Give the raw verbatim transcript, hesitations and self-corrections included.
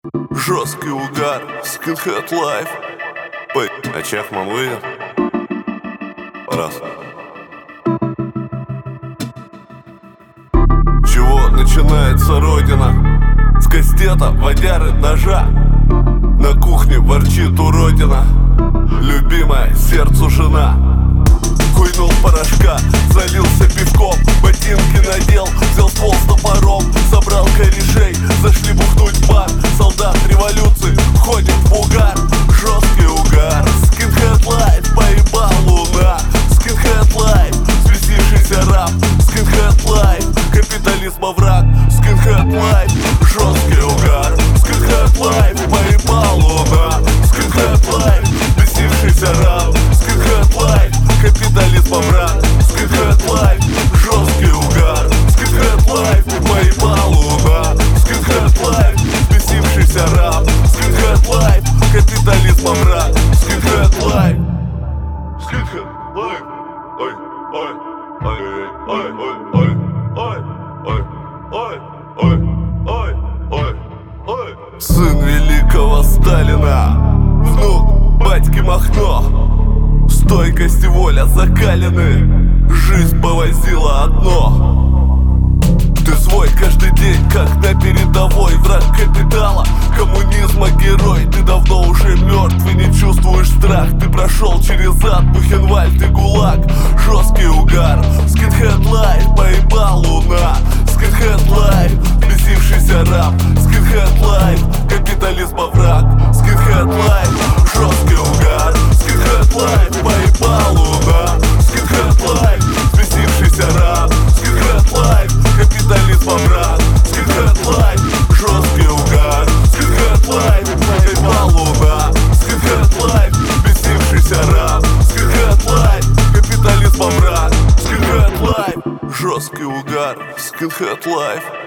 Жесткий угар, скинхед лайф. Ой, а Чахман выйдет? Раз. Чего начинается родина? С кастета, водяры, ножа. На кухне ворчит уродина, любимая сердцу жена. Хуйнул порошка, залился пивком, ботинки надел, взял ствол с топором, собрал корешей, зашли бухнуть в бар. Солдат революции входит в угар. Жесткий угар, скинхед лайф, поебал луна. Скинхед лайф, взбесившийся раб. Скинхед лайф, капитализма враг. Скинхед лайф, жесткий угар. Скинхед лайф, поебал луна. Скинхед лайф, взбесившийся раб. Скинхед лайф, капитализма враг. Скинхед лайф, жесткий угар. Скинхед лайф, поебал луна. Скинхед лайф, взбесившийся раб. Скинхед лайф, капитализма враг. Скинхед лайф. Скинхед лайф. Ой, ой, ой, ой, ой, ой, ой, ой, ой, ой, ой, ой, ой. Сын великого Сталина, внук батьки Махно. Стойкость и воля закалены, жизнь повозила одно. Ты свой каждый день, как на передовой. Враг капитала, коммунизма герой. Ты давно уже мертв и не чувствуешь страх. Ты прошел через ад, Бухенвальд и ГУЛАГ. Жесткий угар, скинхед лайф, поебал луна. Скинхед лайф, взбесившийся раб. Скинхед лайф, капитализма враг. Скинхед лайф, жесткий угар. Скинхед лайф, поебал луна. Скинхед лайф, взбесившийся раб. Скинхед лайф, капитализма враг. Скинхед лайф, жесткий угар. Скинхед лайф, поебал луна. Скинхед лайф, взбесившийся раб. Скинхед лайф, капитализма враг. Скинхед лайф, жесткий угар. Скинхед лайф.